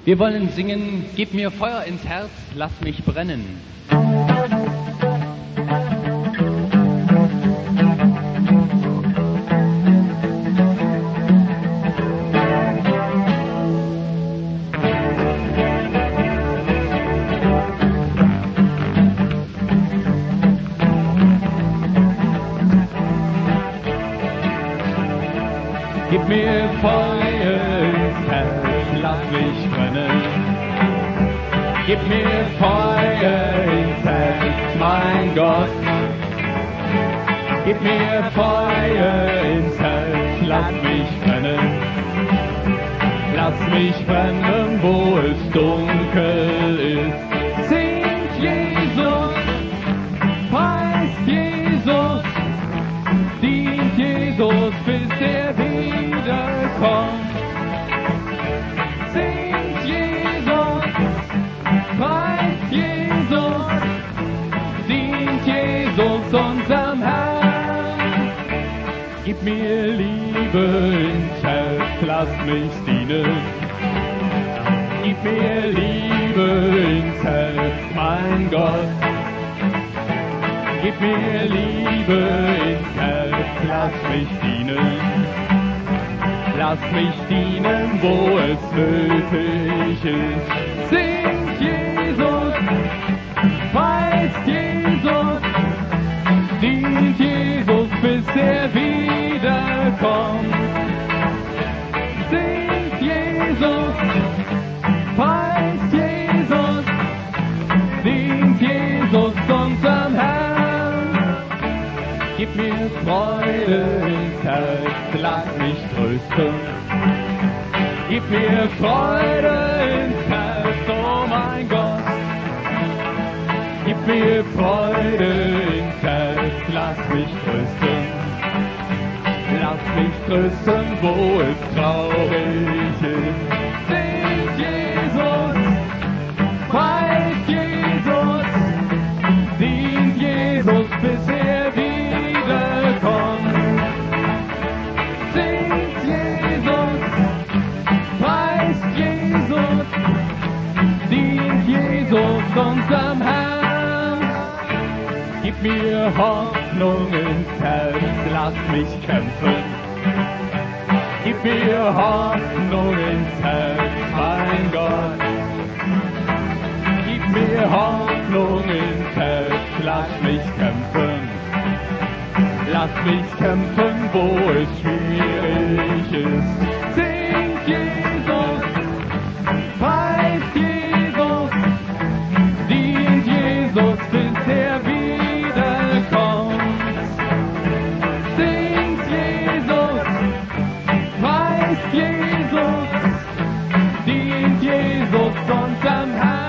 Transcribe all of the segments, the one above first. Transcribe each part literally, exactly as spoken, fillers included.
Wir wollen singen, gib mir Feuer ins Herz, lass mich brennen. Gib mir Feuer ins Herz, lass mich brennen. Gib mir Feuer ins Herz, mein Gott. Gib mir Feuer ins Herz, lass mich brennen. Lass mich brennen, wo es dunkel ist. Singt Jesus, preist Jesus, dient Jesus, bis er wiederkommt. Singt Jesus, preist Jesus, dient Jesus unserem Herrn. Gib mir Liebe ins Herz, lass mich dienen. Gib mir Liebe ins Herz, mein Gott. Gib mir Liebe ins Herz, lass mich dienen. Lass mich dienen, wo es nötig ist. Singt Jesus, preist Jesus, dient Jesus, bis er wiederkommt. Singt Jesus, preist Jesus, dient Jesus unserem Herrn. Gib mir Freude ins Herz, lass mich trösten. Gib mir Freude ins Herz, oh mein Gott. Gib mir Freude ins Herz, lass mich trösten. Lass mich trösten, wo es traurig ist. Singt Jesus, preist Jesus, dient Jesus, bis er wiederkommt. Singt Jesus, preist Jesus, dient Jesus unserem Herrn. Gib mir Hoffnung ins Herz, lass mich kämpfen. Gib mir Hoffnung ins Herz, mein Gott. Gib mir Hoffnung ins Herz, lass mich kämpfen. Lass mich kämpfen, wo es schwierig ist. Singt Jesus, preist Jesus, dient Jesus, bis er wiederkommt. Singt Jesus, preist Jesus, dient Jesus unserem Herrn.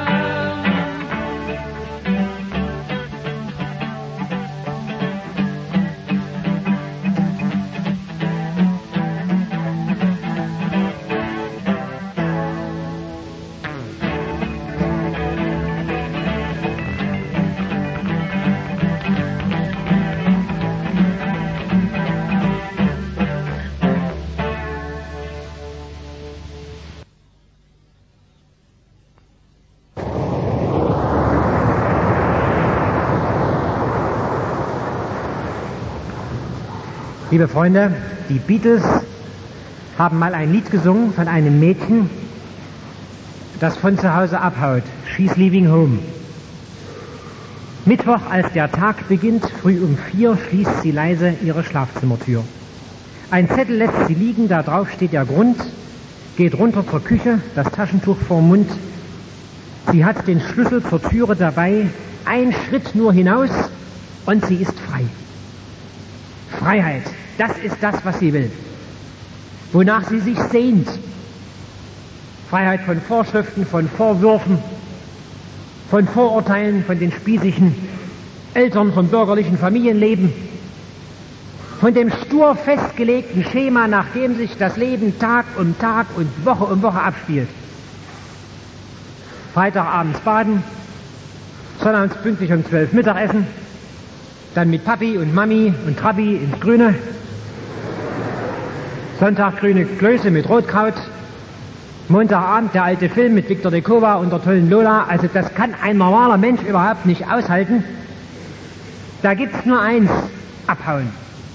Liebe Freunde, die Beatles haben mal ein Lied gesungen von einem Mädchen, das von zu Hause abhaut. She's leaving home. Mittwoch, als der Tag beginnt, früh um vier, schließt sie leise ihre Schlafzimmertür. Ein Zettel lässt sie liegen, da drauf steht der Grund, geht runter zur Küche, das Taschentuch vorm Mund. Sie hat den Schlüssel zur Türe dabei, ein Schritt nur hinaus und sie ist frei. Freiheit, das ist das, was sie will, wonach sie sich sehnt. Freiheit von Vorschriften, von Vorwürfen, von Vorurteilen, von den spießigen Eltern, vom bürgerlichen Familienleben, von dem stur festgelegten Schema, nach dem sich das Leben Tag um Tag und Woche um Woche abspielt. Freitagabends baden, sonnabends pünktlich um zwölf Mittagessen, dann mit Papi und Mami und Trabi ins Grüne, Sonntag grüne Klöße mit Rotkraut, Montagabend der alte Film mit Victor de Kova und der tollen Lola, also das kann ein normaler Mensch überhaupt nicht aushalten. Da gibt's nur eins, abhauen.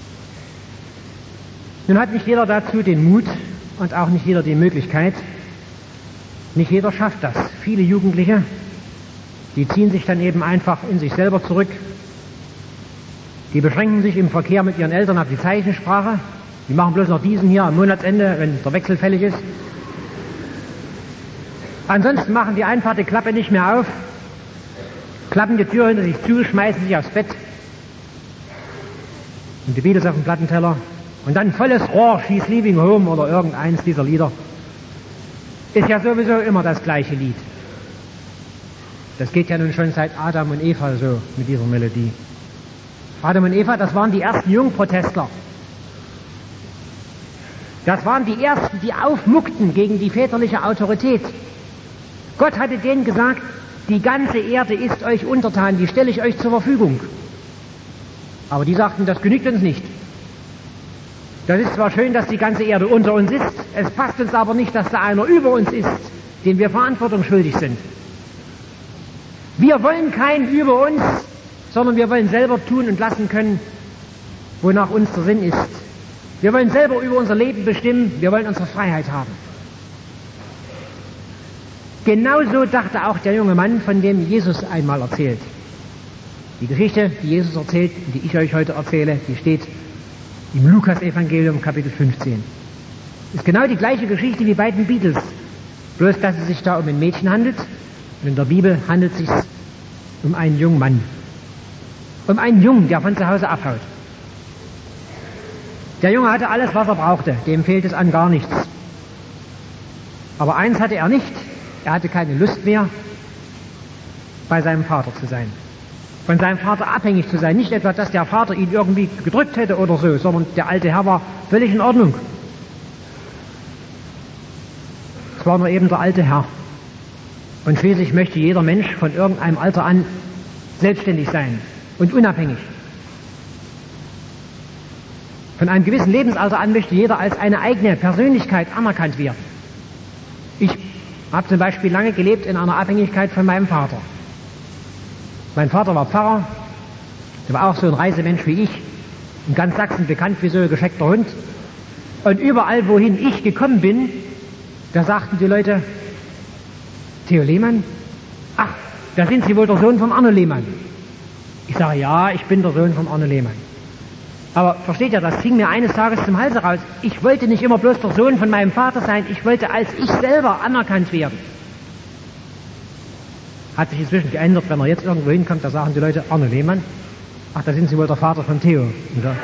Nun hat nicht jeder dazu den Mut und auch nicht jeder die Möglichkeit. Nicht jeder schafft das. Viele Jugendliche, die ziehen sich dann eben einfach in sich selber zurück. Die beschränken sich im Verkehr mit ihren Eltern auf die Zeichensprache. Die machen bloß noch diesen hier am Monatsende, wenn der Wechsel fällig ist. Ansonsten machen die einfach die Klappe nicht mehr auf, klappen die Tür hinter sich zu, schmeißen sich aufs Bett und die Beatles auf den Plattenteller und dann volles Rohr, She's Leaving Home oder irgendeins dieser Lieder. Ist ja sowieso immer das gleiche Lied. Das geht ja nun schon seit Adam und Eva so mit dieser Melodie. Adam und Eva, das waren die ersten Jungprotestler. Das waren die ersten, die aufmuckten gegen die väterliche Autorität. Gott hatte denen gesagt, die ganze Erde ist euch untertan, die stelle ich euch zur Verfügung. Aber die sagten, das genügt uns nicht. Das ist zwar schön, dass die ganze Erde unter uns ist, es passt uns aber nicht, dass da einer über uns ist, dem wir Verantwortung schuldig sind. Wir wollen keinen über uns, sondern wir wollen selber tun und lassen können, wonach uns der Sinn ist. Wir wollen selber über unser Leben bestimmen, wir wollen unsere Freiheit haben. Genauso dachte auch der junge Mann, von dem Jesus einmal erzählt. Die Geschichte, die Jesus erzählt, die ich euch heute erzähle, die steht im Lukas-Evangelium, Kapitel fünfzehn. Ist genau die gleiche Geschichte wie bei den Beatles, bloß dass es sich da um ein Mädchen handelt und in der Bibel handelt es sich um einen jungen Mann. Um einen Jungen, der von zu Hause abhaut. Der Junge hatte alles, was er brauchte, dem fehlt es an gar nichts. Aber eins hatte er nicht, er hatte keine Lust mehr, bei seinem Vater zu sein. Von seinem Vater abhängig zu sein. Nicht etwa, dass der Vater ihn irgendwie gedrückt hätte oder so, sondern der alte Herr war völlig in Ordnung. Es war nur eben der alte Herr. Und schließlich möchte jeder Mensch von irgendeinem Alter an selbstständig sein und unabhängig. Von einem gewissen Lebensalter an möchte jeder als eine eigene Persönlichkeit anerkannt werden. Ich habe zum Beispiel lange gelebt in einer Abhängigkeit von meinem Vater. Mein Vater war Pfarrer, der war auch so ein Reisemensch wie ich, in ganz Sachsen bekannt wie so ein gescheckter Hund. Und überall, wohin ich gekommen bin, da sagten die Leute, Theo Lehmann? Ach, da sind Sie wohl der Sohn vom Arno Lehmann. Ich sage, ja, ich bin der Sohn vom Arno Lehmann. Aber versteht ihr, das hing mir eines Tages zum Halse raus. Ich wollte nicht immer bloß der Sohn von meinem Vater sein, ich wollte als ich selber anerkannt werden. Hat sich inzwischen geändert, wenn er jetzt irgendwo hinkommt, da sagen die Leute, Arno Lehmann, ach, da sind Sie wohl der Vater von Theo. Oder?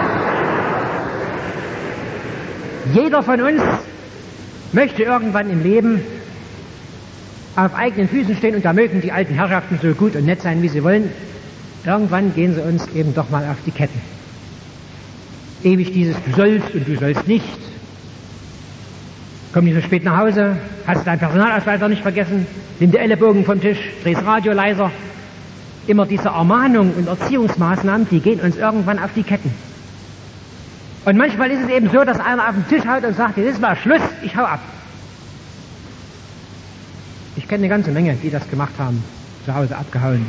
Jeder von uns möchte irgendwann im Leben auf eigenen Füßen stehen und da mögen die alten Herrschaften so gut und nett sein, wie sie wollen. Irgendwann gehen sie uns eben doch mal auf die Ketten. Ewig dieses, du sollst und du sollst nicht. Komm nicht so spät nach Hause, hast deinen Personalausweis auch nicht vergessen, nimm die Ellenbogen vom Tisch, dreh das Radio leiser. Immer diese Ermahnungen und Erziehungsmaßnahmen, die gehen uns irgendwann auf die Ketten. Und manchmal ist es eben so, dass einer auf den Tisch haut und sagt, jetzt ist mal Schluss, ich hau ab. Ich kenne eine ganze Menge, die das gemacht haben, zu Hause abgehauen.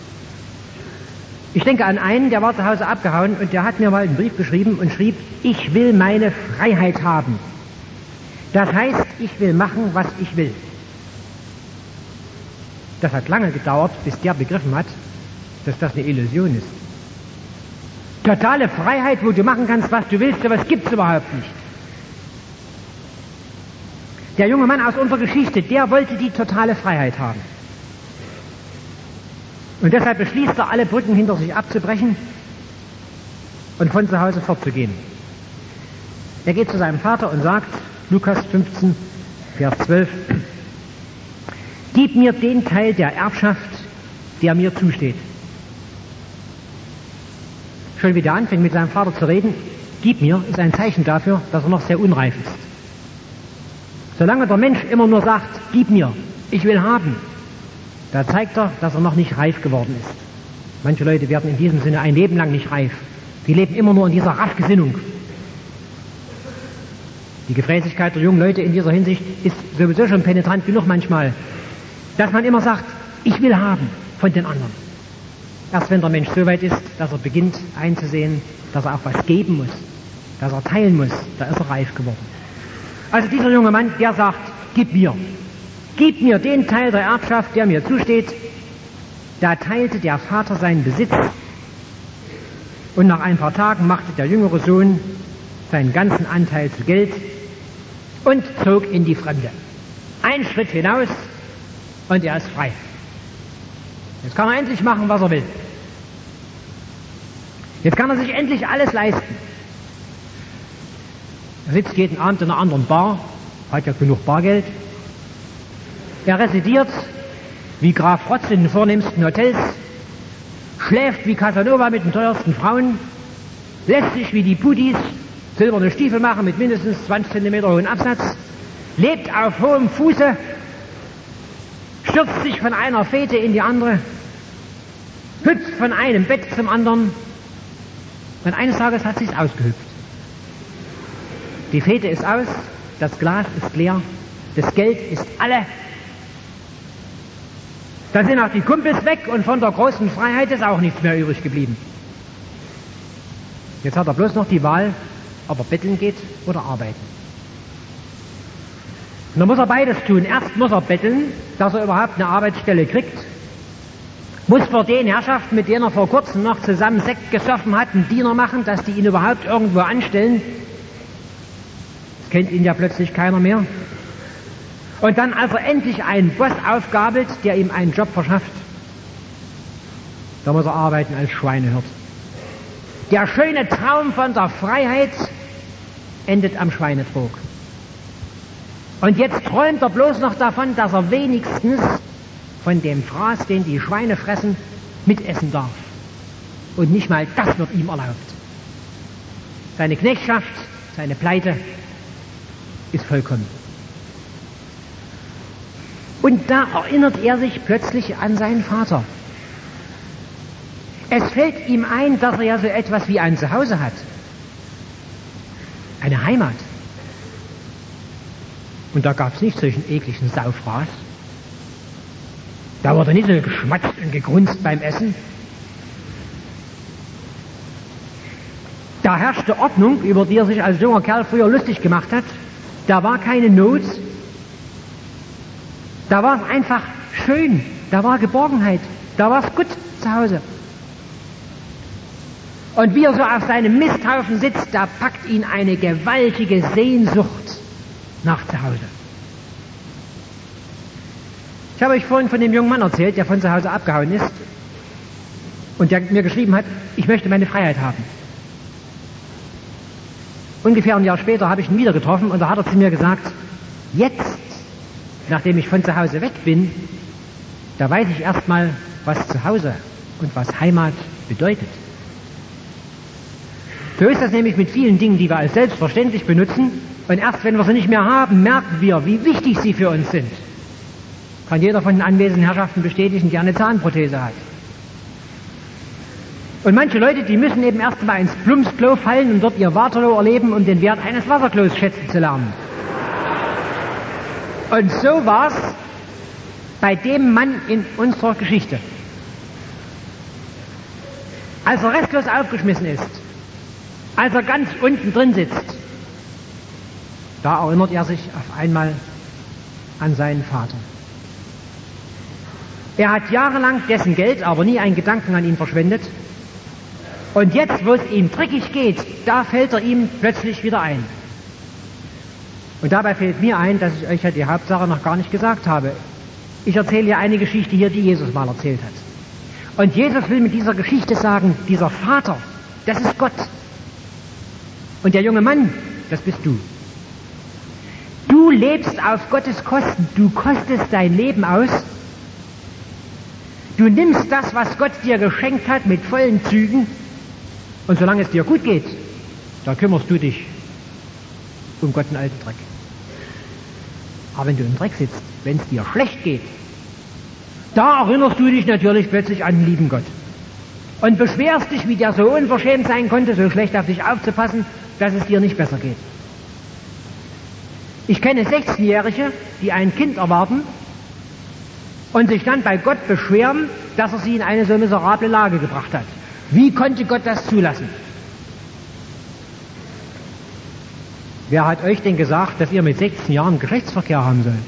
Ich denke an einen, der war zu Hause abgehauen und der hat mir mal einen Brief geschrieben und schrieb, ich will meine Freiheit haben. Das heißt, ich will machen, was ich will. Das hat lange gedauert, bis der begriffen hat, dass das eine Illusion ist. Totale Freiheit, wo du machen kannst, was du willst, sowas gibt's überhaupt nicht. Der junge Mann aus unserer Geschichte, der wollte die totale Freiheit haben. Und deshalb beschließt er, alle Brücken hinter sich abzubrechen und von zu Hause fortzugehen. Er geht zu seinem Vater und sagt, Lukas fünfzehn, Vers zwölf, gib mir den Teil der Erbschaft, der mir zusteht. Schon wieder anfängt mit seinem Vater zu reden, gib mir, ist ein Zeichen dafür, dass er noch sehr unreif ist. Solange der Mensch immer nur sagt, gib mir, ich will haben, da zeigt er, dass er noch nicht reif geworden ist. Manche Leute werden in diesem Sinne ein Leben lang nicht reif. Die leben immer nur in dieser Raffgesinnung. Die Gefräßigkeit der jungen Leute in dieser Hinsicht ist sowieso schon penetrant genug manchmal, dass man immer sagt, ich will haben von den anderen. Erst wenn der Mensch so weit ist, dass er beginnt einzusehen, dass er auch was geben muss, dass er teilen muss, da ist er reif geworden. Also dieser junge Mann, der sagt, gib mir, gib mir den Teil der Erbschaft, der mir zusteht. Da teilte der Vater seinen Besitz und nach ein paar Tagen machte der jüngere Sohn seinen ganzen Anteil zu Geld und zog in die Fremde. Ein Schritt hinaus und er ist frei. Jetzt kann er endlich machen, was er will. Jetzt kann er sich endlich alles leisten. Er sitzt jeden Abend in einer anderen Bar, hat ja genug Bargeld. Er residiert wie Graf Rotz in den vornehmsten Hotels, schläft wie Casanova mit den teuersten Frauen, lässt sich wie die Pudis silberne Stiefel machen mit mindestens zwanzig Zentimeter hohen Absatz, lebt auf hohem Fuße, stürzt sich von einer Fete in die andere, hüpft von einem Bett zum anderen und eines Tages hat sich's ausgehüpft. Die Fete ist aus, das Glas ist leer, das Geld ist alle. Dann sind auch die Kumpels weg und von der großen Freiheit ist auch nichts mehr übrig geblieben. Jetzt hat er bloß noch die Wahl, ob er betteln geht oder arbeiten. Und dann muss er beides tun. Erst muss er betteln, dass er überhaupt eine Arbeitsstelle kriegt. Muss vor den Herrschaften, mit denen er vor kurzem noch zusammen Sekt gesoffen hat, einen Diener machen, dass die ihn überhaupt irgendwo anstellen. Das kennt ihn ja plötzlich keiner mehr. Und dann, als er endlich einen Boss aufgabelt, der ihm einen Job verschafft, da muss er arbeiten als Schweinehirt. Der schöne Traum von der Freiheit endet am Schweinetrog. Und jetzt träumt er bloß noch davon, dass er wenigstens von dem Fraß, den die Schweine fressen, mitessen darf. Und nicht mal das wird ihm erlaubt. Seine Knechtschaft, seine Pleite ist vollkommen. Und da erinnert er sich plötzlich an seinen Vater. Es fällt ihm ein, dass er ja so etwas wie ein Zuhause hat. Eine Heimat. Und da gab es nicht solchen ekligen Saufraß. Da wurde nicht so geschmatzt und gegrunzt beim Essen. Da herrschte Ordnung, über die er sich als junger Kerl früher lustig gemacht hat. Da war keine Not. Da war es einfach schön. Da war Geborgenheit. Da war es gut zu Hause. Und wie er so auf seinem Misthaufen sitzt, da packt ihn eine gewaltige Sehnsucht nach zu Hause. Ich habe euch vorhin von dem jungen Mann erzählt, der von zu Hause abgehauen ist und der mir geschrieben hat, ich möchte meine Freiheit haben. Ungefähr ein Jahr später habe ich ihn wieder getroffen und da hat er zu mir gesagt, jetzt, nachdem ich von zu Hause weg bin, da weiß ich erstmal, was zu Hause und was Heimat bedeutet. So ist das nämlich mit vielen Dingen, die wir als selbstverständlich benutzen und erst wenn wir sie nicht mehr haben, merken wir, wie wichtig sie für uns sind. Kann jeder von den anwesenden Herrschaften bestätigen, der eine Zahnprothese hat. Und manche Leute, die müssen eben erst mal ins Plumpsklo fallen und dort ihr Waterloo erleben, um den Wert eines Wasserklos schätzen zu lernen. Und so war's bei dem Mann in unserer Geschichte. Als er restlos aufgeschmissen ist, als er ganz unten drin sitzt, da erinnert er sich auf einmal an seinen Vater. Er hat jahrelang dessen Geld, aber nie einen Gedanken an ihn verschwendet. Und jetzt, wo es ihm dreckig geht, da fällt er ihm plötzlich wieder ein. Und dabei fällt mir ein, dass ich euch ja die Hauptsache noch gar nicht gesagt habe. Ich erzähle ja eine Geschichte hier, die Jesus mal erzählt hat. Und Jesus will mit dieser Geschichte sagen, dieser Vater, das ist Gott. Und der junge Mann, das bist du. Du lebst auf Gottes Kosten, du kostest dein Leben aus. Du nimmst das, was Gott dir geschenkt hat, mit vollen Zügen. Und solange es dir gut geht, da kümmerst du dich um Gott einen alten Dreck. Aber wenn du im Dreck sitzt, wenn es dir schlecht geht, da erinnerst du dich natürlich plötzlich an den lieben Gott. Und beschwerst dich, wie der so unverschämt sein konnte, so schlecht auf dich aufzupassen, dass es dir nicht besser geht. Ich kenne sechzehnjährige, die ein Kind erwarten und sich dann bei Gott beschweren, dass er sie in eine so miserable Lage gebracht hat. Wie konnte Gott das zulassen? Wer hat euch denn gesagt, dass ihr mit sechzehn Jahren Geschlechtsverkehr haben sollt?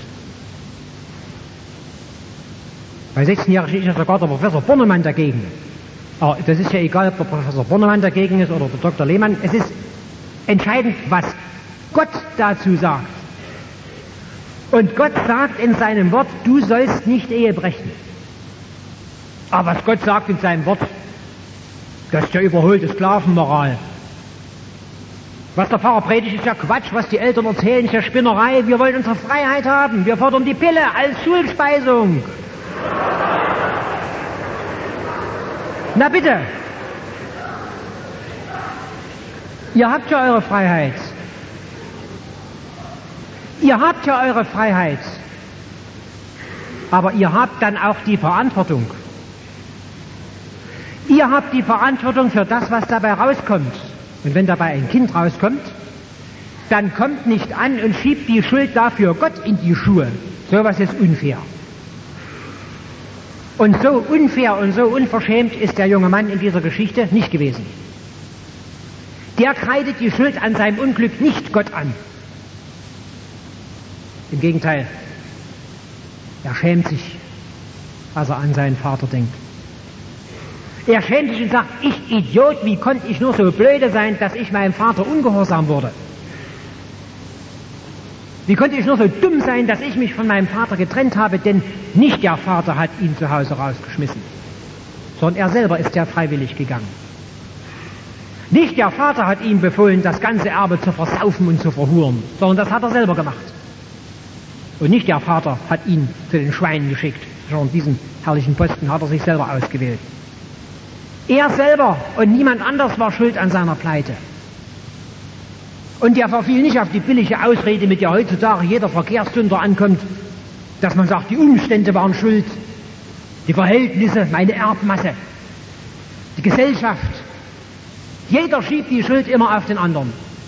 Bei sechzehnjährigen ist ja sogar der Professor Bornemann dagegen. Aber das ist ja egal, ob der Professor Bornemann dagegen ist oder der Doktor Lehmann. Es ist entscheidend, was Gott dazu sagt. Und Gott sagt in seinem Wort, du sollst nicht Ehe brechen. Aber was Gott sagt in seinem Wort, das ist ja überholte Sklavenmoral. Was der Pfarrer predigt, ist ja Quatsch. Was die Eltern erzählen, ist ja Spinnerei. Wir wollen unsere Freiheit haben. Wir fordern die Pille als Schulspeisung. Na bitte. Ihr habt ja eure Freiheit. Ihr habt ja eure Freiheit. Aber ihr habt dann auch die Verantwortung. Ihr habt die Verantwortung für das, was dabei rauskommt. Und wenn dabei ein Kind rauskommt, dann kommt nicht an und schiebt die Schuld dafür Gott in die Schuhe. Sowas ist unfair. Und so unfair und so unverschämt ist der junge Mann in dieser Geschichte nicht gewesen. Der kreidet die Schuld an seinem Unglück nicht Gott an. Im Gegenteil, er schämt sich, als er an seinen Vater denkt. Er schämt sich und sagt, ich Idiot, wie konnte ich nur so blöde sein, dass ich meinem Vater ungehorsam wurde? Wie konnte ich nur so dumm sein, dass ich mich von meinem Vater getrennt habe, denn nicht der Vater hat ihn zu Hause rausgeschmissen, sondern er selber ist ja freiwillig gegangen. Nicht der Vater hat ihm befohlen, das ganze Erbe zu versaufen und zu verhuren, sondern das hat er selber gemacht. Und nicht der Vater hat ihn zu den Schweinen geschickt, sondern diesen herrlichen Posten hat er sich selber ausgewählt. Er selber und niemand anders war schuld an seiner Pleite. Und der verfiel nicht auf die billige Ausrede, mit der heutzutage jeder Verkehrssünder ankommt, dass man sagt, die Umstände waren schuld, die Verhältnisse, meine Erbmasse, die Gesellschaft. Jeder schiebt die Schuld immer auf den anderen.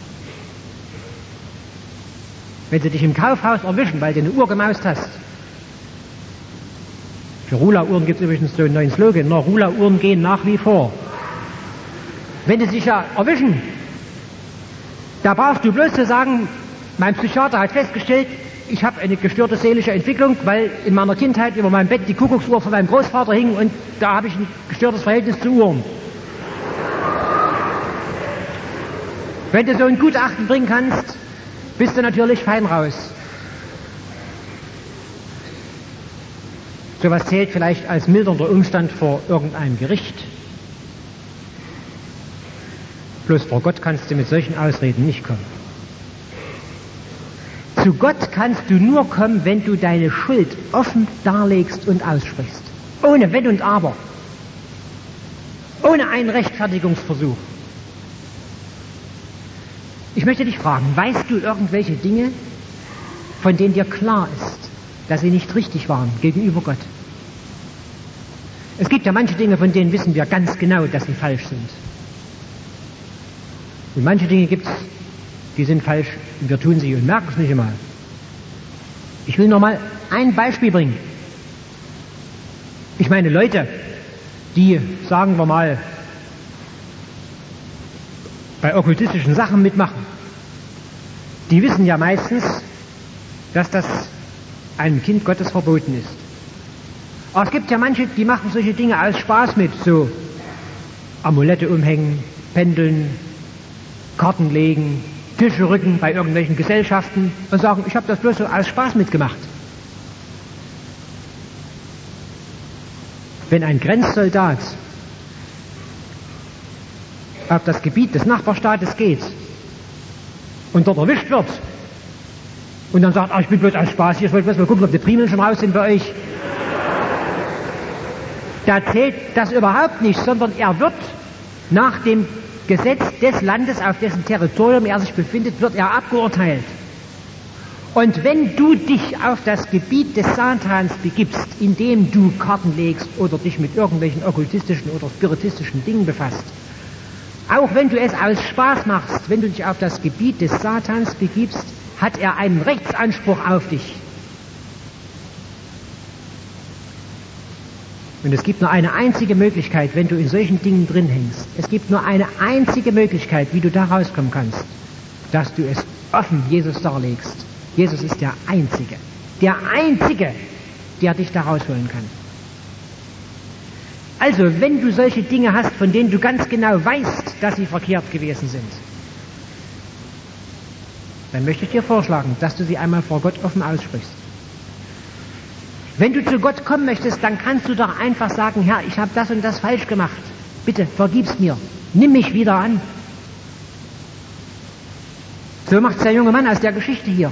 Wenn sie dich im Kaufhaus erwischen, weil du eine Uhr gemaust hast. Für Rula-Uhren gibt es übrigens so einen neuen Slogan, na, Rula-Uhren gehen nach wie vor. Wenn sie dich ja erwischen, da brauchst du bloß zu sagen, mein Psychiater hat festgestellt, ich habe eine gestörte seelische Entwicklung, weil in meiner Kindheit über meinem Bett die Kuckucksuhr von meinem Großvater hing und da habe ich ein gestörtes Verhältnis zu Uhren. Wenn du so ein Gutachten bringen kannst, bist du natürlich fein raus. Sowas zählt vielleicht als mildernder Umstand vor irgendeinem Gericht. Bloß vor Gott kannst du mit solchen Ausreden nicht kommen. Zu Gott kannst du nur kommen, wenn du deine Schuld offen darlegst und aussprichst. Ohne Wenn und Aber. Ohne einen Rechtfertigungsversuch. Ich möchte dich fragen, weißt du irgendwelche Dinge, von denen dir klar ist, dass sie nicht richtig waren gegenüber Gott? Es gibt ja manche Dinge, von denen wissen wir ganz genau, dass sie falsch sind. Und manche Dinge gibt es, die sind falsch und wir tun sie und merken es nicht einmal. Ich will nur mal ein Beispiel bringen. Ich meine Leute, die, sagen wir mal, bei okkultistischen Sachen mitmachen, die wissen ja meistens, dass das einem Kind Gottes verboten ist. Aber es gibt ja manche, die machen solche Dinge aus Spaß mit, so Amulette umhängen, pendeln, Karten legen, Tische rücken bei irgendwelchen Gesellschaften und sagen, ich habe das bloß so aus Spaß mitgemacht. Wenn ein Grenzsoldat auf das Gebiet des Nachbarstaates geht und dort erwischt wird und dann sagt, ach, ich bin bloß aus Spaß hier, ich wollte bloß mal gucken, ob die Primeln schon raus sind bei euch. Da zählt das überhaupt nicht, sondern er wird nach dem Gesetz des Landes, auf dessen Territorium er sich befindet, wird er abgeurteilt. Und wenn du dich auf das Gebiet des Satans begibst, indem du Karten legst oder dich mit irgendwelchen okkultistischen oder spiritistischen Dingen befasst, auch wenn du es aus Spaß machst, wenn du dich auf das Gebiet des Satans begibst, hat er einen Rechtsanspruch auf dich. Und es gibt nur eine einzige Möglichkeit, wenn du in solchen Dingen drin hängst. Es gibt nur eine einzige Möglichkeit, wie du da rauskommen kannst, dass du es offen Jesus darlegst. Jesus ist der Einzige, der Einzige, der dich da rausholen kann. Also, wenn du solche Dinge hast, von denen du ganz genau weißt, dass sie verkehrt gewesen sind, dann möchte ich dir vorschlagen, dass du sie einmal vor Gott offen aussprichst. Wenn du zu Gott kommen möchtest, dann kannst du doch einfach sagen, Herr, ich habe das und das falsch gemacht. Bitte, vergib's mir. Nimm mich wieder an. So macht's der junge Mann aus der Geschichte hier.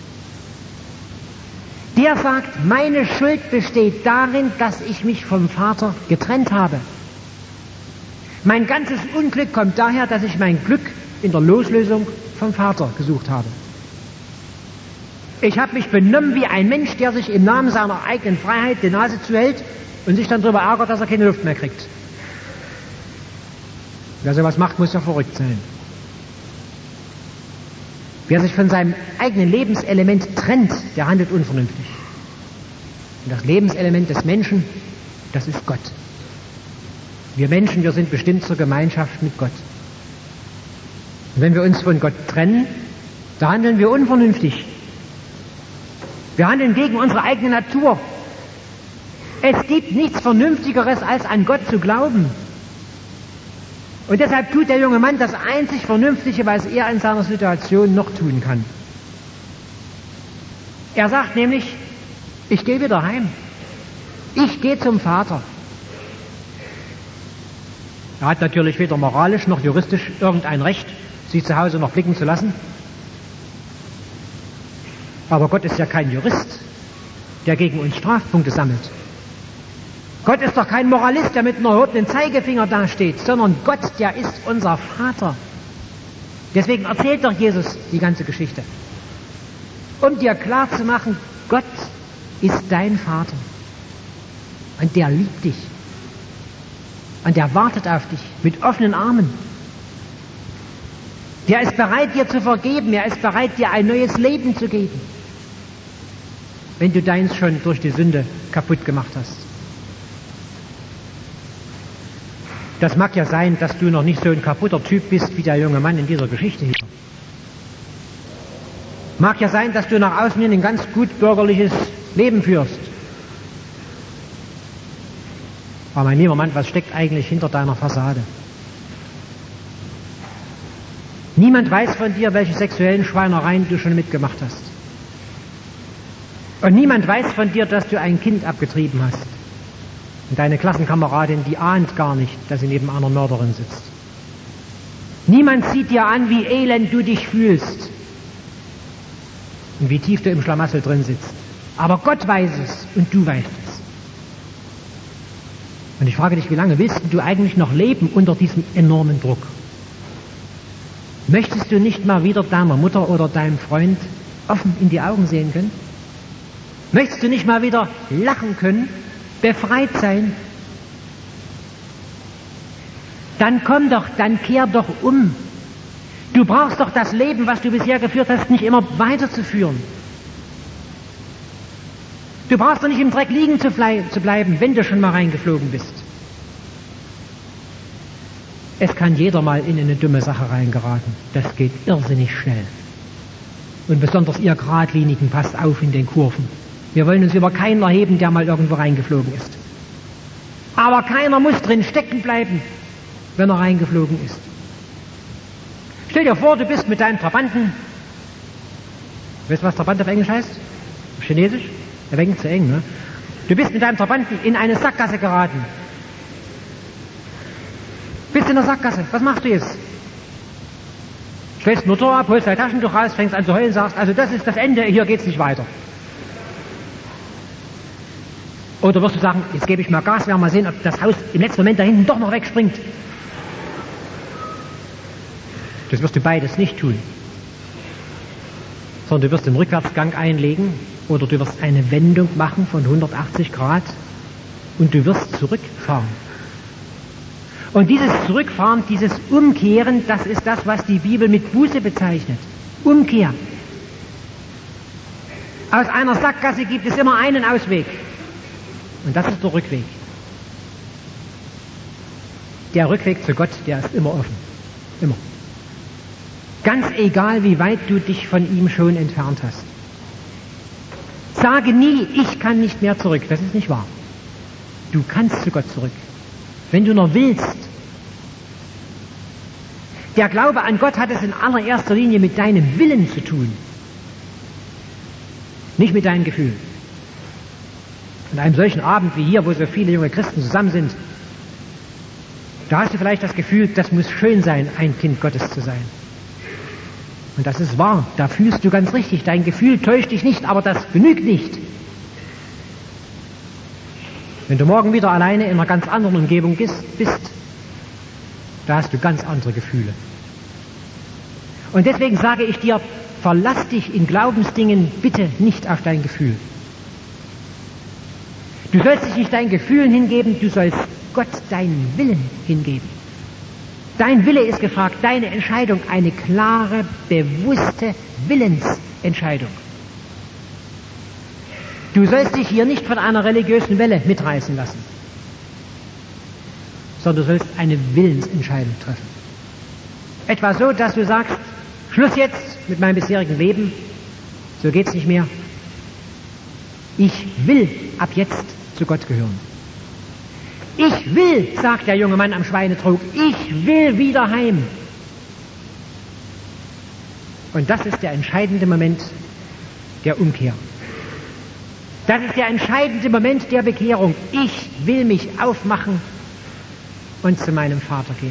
Der sagt, meine Schuld besteht darin, dass ich mich vom Vater getrennt habe. Mein ganzes Unglück kommt daher, dass ich mein Glück in der Loslösung vom Vater gesucht habe. Ich habe mich benommen wie ein Mensch, der sich im Namen seiner eigenen Freiheit die Nase zuhält und sich dann darüber ärgert, dass er keine Luft mehr kriegt. Wer sowas macht, muss ja verrückt sein. Wer sich von seinem eigenen Lebenselement trennt, der handelt unvernünftig. Und das Lebenselement des Menschen, das ist Gott. Wir Menschen, wir sind bestimmt zur Gemeinschaft mit Gott. Und wenn wir uns von Gott trennen, da handeln wir unvernünftig. Wir handeln gegen unsere eigene Natur. Es gibt nichts Vernünftigeres, als an Gott zu glauben. Und deshalb tut der junge Mann das einzig Vernünftige, was er in seiner Situation noch tun kann. Er sagt nämlich, ich gehe wieder heim. Ich gehe zum Vater. Er hat natürlich weder moralisch noch juristisch irgendein Recht, sie zu Hause noch blicken zu lassen. Aber Gott ist ja kein Jurist, der gegen uns Strafpunkte sammelt. Gott ist doch kein Moralist, der mit einem erhobenen Zeigefinger dasteht, sondern Gott, der ist unser Vater. Deswegen erzählt doch Jesus die ganze Geschichte. Um dir klarzumachen, Gott ist dein Vater. Und der liebt dich. Und der wartet auf dich mit offenen Armen. Der ist bereit, dir zu vergeben. Er ist bereit, dir ein neues Leben zu geben. Wenn du deins schon durch die Sünde kaputt gemacht hast. Das mag ja sein, dass du noch nicht so ein kaputter Typ bist wie der junge Mann in dieser Geschichte hier. Mag ja sein, dass du nach außen hin ein ganz gut bürgerliches Leben führst. Aber mein lieber Mann, was steckt eigentlich hinter deiner Fassade? Niemand weiß von dir, welche sexuellen Schweinereien du schon mitgemacht hast. Und niemand weiß von dir, dass du ein Kind abgetrieben hast. Und deine Klassenkameradin, die ahnt gar nicht, dass sie neben einer Mörderin sitzt. Niemand sieht dir an, wie elend du dich fühlst. Und wie tief du im Schlamassel drin sitzt. Aber Gott weiß es und du weißt es. Und ich frage dich, wie lange willst du eigentlich noch leben unter diesem enormen Druck? Möchtest du nicht mal wieder deiner Mutter oder deinem Freund offen in die Augen sehen können? Möchtest du nicht mal wieder lachen können, befreit sein? Dann komm doch, dann kehr doch um. Du brauchst doch das Leben, was du bisher geführt hast, nicht immer weiterzuführen. Du brauchst doch nicht im Dreck liegen zu, zu bleiben, wenn du schon mal reingeflogen bist. Es kann jeder mal in eine dumme Sache reingeraten. Das geht irrsinnig schnell. Und besonders ihr Geradlinigen, passt auf in den Kurven. Wir wollen uns über keinen erheben, der mal irgendwo reingeflogen ist. Aber keiner muss drin stecken bleiben, wenn er reingeflogen ist. Stell dir vor, du bist mit deinem Trabanten. Weißt du, was Trabant auf Englisch heißt? Auf Chinesisch? Ein wenig zu eng, ne? Du bist mit deinem Trabanten in eine Sackgasse geraten. Bist in der Sackgasse. Was machst du jetzt? Stellst den Motor ab, holst dein Taschentuch raus, fängst an zu heulen, sagst, also das ist das Ende, hier geht's nicht weiter. Oder wirst du sagen, jetzt gebe ich mal Gas, werden wir mal sehen, ob das Haus im letzten Moment da hinten doch noch wegspringt. Das wirst du beides nicht tun. Sondern du wirst den Rückwärtsgang einlegen oder du wirst eine Wendung machen von hundertachtzig Grad und du wirst zurückfahren. Und dieses Zurückfahren, dieses Umkehren, das ist das, was die Bibel mit Buße bezeichnet. Umkehr. Aus einer Sackgasse gibt es immer einen Ausweg. Und das ist der Rückweg. Der Rückweg zu Gott, der ist immer offen. Immer. Ganz egal, wie weit du dich von ihm schon entfernt hast. Sage nie, ich kann nicht mehr zurück. Das ist nicht wahr. Du kannst zu Gott zurück. Wenn du nur willst. Der Glaube an Gott hat es in allererster Linie mit deinem Willen zu tun. Nicht mit deinen Gefühlen. An einem solchen Abend wie hier, wo so viele junge Christen zusammen sind, da hast du vielleicht das Gefühl, das muss schön sein, ein Kind Gottes zu sein. Und das ist wahr, da fühlst du ganz richtig, dein Gefühl täuscht dich nicht, aber das genügt nicht. Wenn du morgen wieder alleine in einer ganz anderen Umgebung bist, da hast du ganz andere Gefühle. Und deswegen sage ich dir, verlass dich in Glaubensdingen bitte nicht auf dein Gefühl. Du sollst dich nicht deinen Gefühlen hingeben, du sollst Gott deinen Willen hingeben. Dein Wille ist gefragt, deine Entscheidung, eine klare, bewusste Willensentscheidung. Du sollst dich hier nicht von einer religiösen Welle mitreißen lassen, sondern du sollst eine Willensentscheidung treffen. Etwa so, dass du sagst, Schluss jetzt mit meinem bisherigen Leben, so geht's nicht mehr. Ich will ab jetzt zu Gott gehören. Ich will, sagt der junge Mann am Schweinetrog, ich will wieder heim. Und das ist der entscheidende Moment der Umkehr. Das ist der entscheidende Moment der Bekehrung. Ich will mich aufmachen und zu meinem Vater gehen.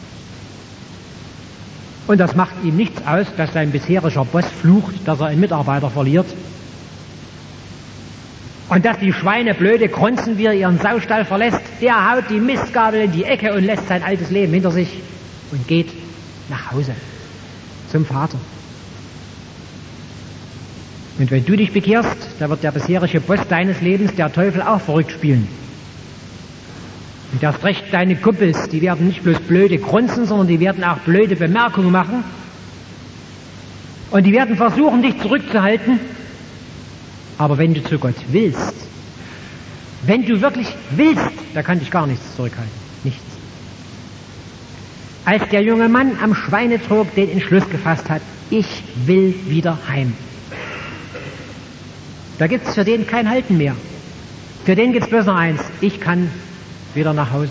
Und das macht ihm nichts aus, dass sein bisheriger Boss flucht, dass er einen Mitarbeiter verliert. Und dass die Schweine blöde grunzen, wie er ihren Saustall verlässt, der haut die Mistgabel in die Ecke und lässt sein altes Leben hinter sich und geht nach Hause zum Vater. Und wenn du dich bekehrst, da wird der bisherige Boss deines Lebens, der Teufel, auch verrückt spielen. Und erst recht deine Kumpels, die werden nicht bloß blöde grunzen, sondern die werden auch blöde Bemerkungen machen. Und die werden versuchen, dich zurückzuhalten. Aber wenn du zu Gott willst, wenn du wirklich willst, da kann dich gar nichts zurückhalten. Nichts. Als der junge Mann am Schweinetrog den Entschluss gefasst hat, ich will wieder heim. Da gibt es für den kein Halten mehr. Für den gibt es bloß noch eins, ich kann wieder nach Hause.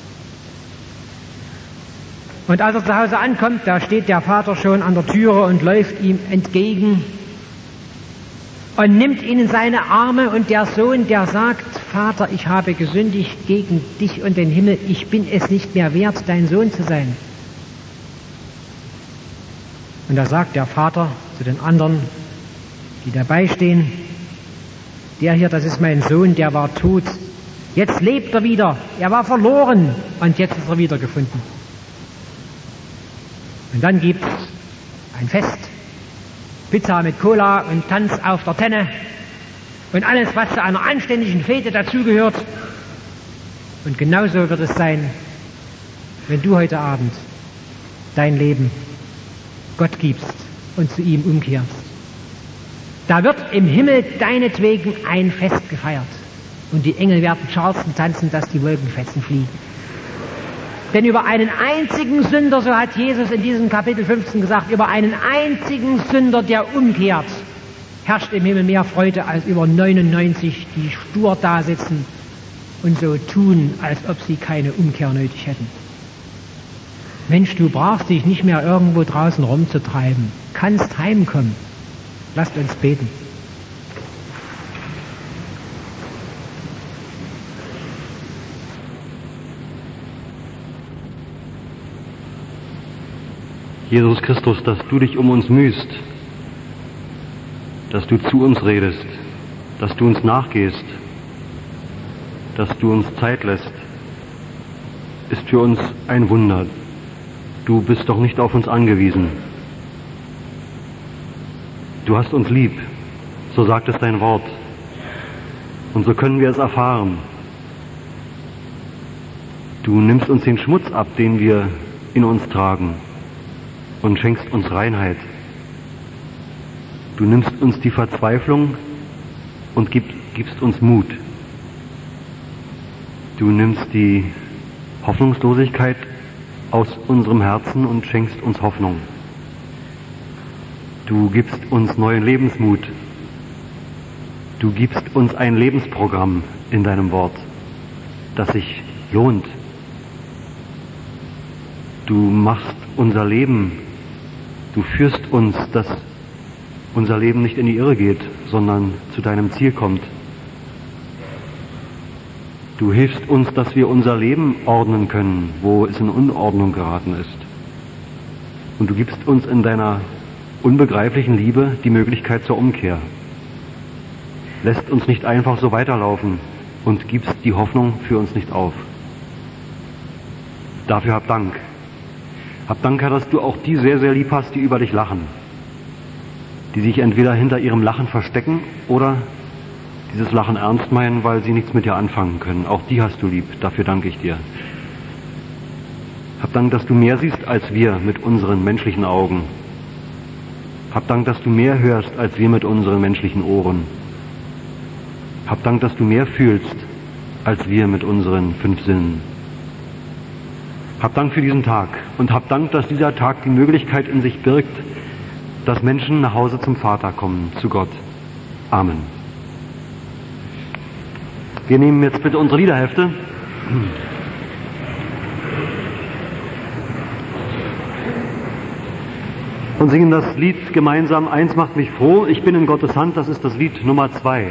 Und als er zu Hause ankommt, da steht der Vater schon an der Türe und läuft ihm entgegen und nimmt ihn in seine Arme, und der Sohn, der sagt, Vater, ich habe gesündigt gegen dich und den Himmel, ich bin es nicht mehr wert, dein Sohn zu sein. Und da sagt der Vater zu den anderen, die dabei stehen, der hier, das ist mein Sohn, der war tot, jetzt lebt er wieder, er war verloren und jetzt ist er wiedergefunden. Und dann gibt es ein Fest, Pizza mit Cola und Tanz auf der Tenne und alles, was zu einer anständigen Fete dazugehört. Und genauso wird es sein, wenn du heute Abend dein Leben Gott gibst und zu ihm umkehrst. Da wird im Himmel deinetwegen ein Fest gefeiert. Und die Engel werden Charleston tanzen, dass die Wolkenfetzen fliegen. Denn über einen einzigen Sünder, so hat Jesus in diesem Kapitel fünfzehn gesagt, über einen einzigen Sünder, der umkehrt, herrscht im Himmel mehr Freude als über neunundneunzig, die stur da sitzen und so tun, als ob sie keine Umkehr nötig hätten. Mensch, du brauchst dich nicht mehr irgendwo draußen rumzutreiben. Kannst heimkommen. Lasst uns beten. Jesus Christus, dass du dich um uns mühst, dass du zu uns redest, dass du uns nachgehst, dass du uns Zeit lässt, ist für uns ein Wunder. Du bist doch nicht auf uns angewiesen. Du hast uns lieb, so sagt es dein Wort. Und so können wir es erfahren. Du nimmst uns den Schmutz ab, den wir in uns tragen, und schenkst uns Reinheit. Du nimmst uns die Verzweiflung und gib, gibst uns Mut. Du nimmst die Hoffnungslosigkeit aus unserem Herzen und schenkst uns Hoffnung. Du gibst uns neuen Lebensmut. Du gibst uns ein Lebensprogramm in deinem Wort, das sich lohnt. Du machst unser Leben, du führst uns, dass unser Leben nicht in die Irre geht, sondern zu deinem Ziel kommt. Du hilfst uns, dass wir unser Leben ordnen können, wo es in Unordnung geraten ist. Und du gibst uns in deiner unbegreiflichen Liebe die Möglichkeit zur Umkehr. Lässt uns nicht einfach so weiterlaufen und gibst die Hoffnung für uns nicht auf. Dafür hab Dank. Hab Dank, Herr, dass du auch die sehr, sehr lieb hast, die über dich lachen. Die sich entweder hinter ihrem Lachen verstecken oder dieses Lachen ernst meinen, weil sie nichts mit dir anfangen können. Auch die hast du lieb. Dafür danke ich dir. Hab Dank, dass du mehr siehst als wir mit unseren menschlichen Augen. Hab Dank, dass du mehr hörst als wir mit unseren menschlichen Ohren. Hab Dank, dass du mehr fühlst als wir mit unseren fünf Sinnen. Hab Dank für diesen Tag und hab Dank, dass dieser Tag die Möglichkeit in sich birgt, dass Menschen nach Hause zum Vater kommen, zu Gott. Amen. Wir nehmen jetzt bitte unsere Liederhefte. Und singen das Lied gemeinsam, Eins macht mich froh, ich bin in Gottes Hand, das ist das Lied Nummer zwei.